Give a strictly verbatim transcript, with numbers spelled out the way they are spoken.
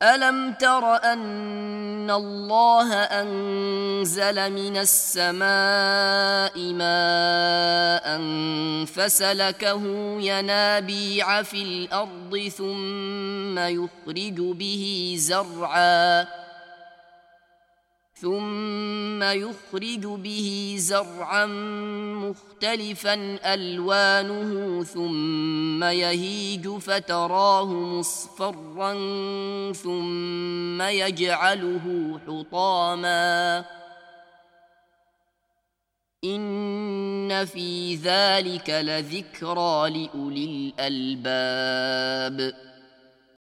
ألم تر أن الله أنزل من السماء ماء فسلكه ينابيع في الأرض ثم يخرج به زرعا ثم يخرج به زرعا مختلفا ألوانه ثم يهيج فتراه مصفرا ثم يجعله حطاما إن في ذلك لذكرى لأولي الألباب.